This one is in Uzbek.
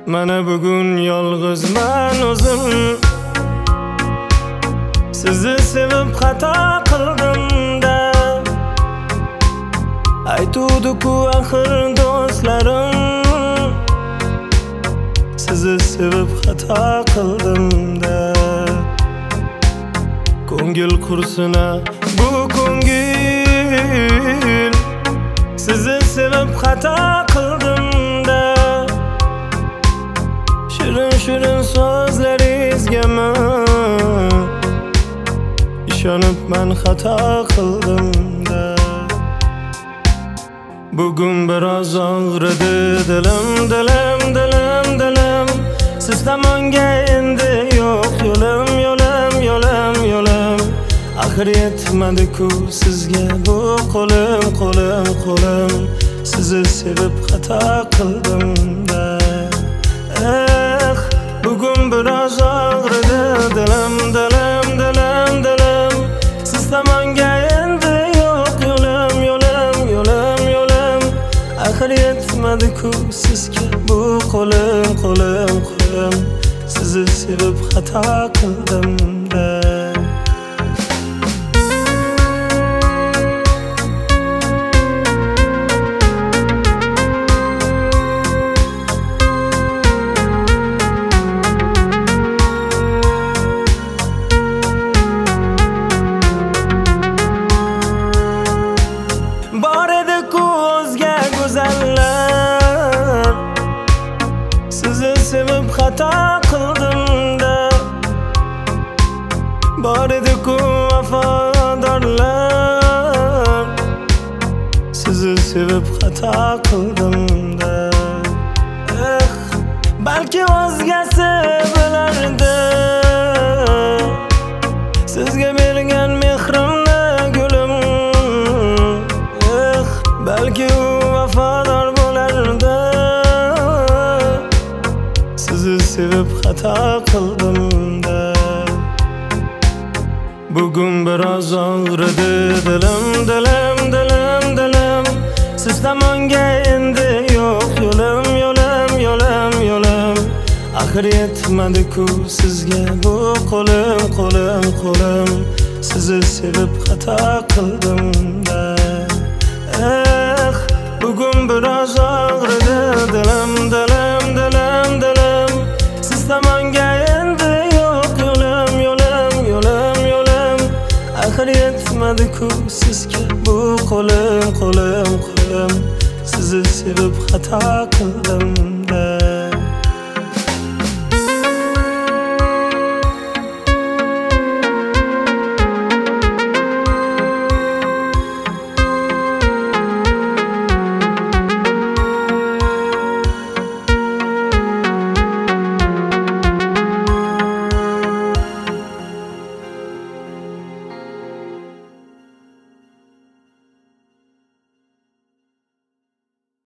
Mana bugun yolg'izman o'zim. Sizni sevib xato qildim-da. Aytuvdi-ku axir do'stlarim, sizni sevib xato qildim-da. Ko'ngil qursina bu ko'ngil, sizni sevib xato qildim-da. Shirin so'zlaringizga ishonib men xato qildim-da. Bugun biroz og'ridi dilim. Siz tomonga endi yo'q yo'lim. Axir yetmadi-ku sizga bu qo'lim. Sizni sevib xato qildim-da. Bugun biroz og'ridi dilim. Siz tomonga endi yo'q yo'lim. Axir yetmadi-ku sizga bu qo'lim. Sizni sevib xato qildim-da. Bor edi-ku o'zga go'zallar, sizni sevib xato qildim-da. Bor edi-ku vafodorlar, sizni sevib xato qildim-da. Balki o'zgasi bilardi sizga bergan mehrimni gulim. Balki u vafodor bo'lardi, sizni sevib xato qildim-da. Bugun biroz og'ridi dilim. Siz tomonga endi yo'q yo'lim. Axir yetmadi-ku sizga bu qo'lim. Sizni sevib xato qildim-da. Bugun biroz og'ridi dilim. Siz tomonga endi yo'q yo'lim. Axir yetmadi-ku sizga bu qo'lim. Sizni sevib xato qildim.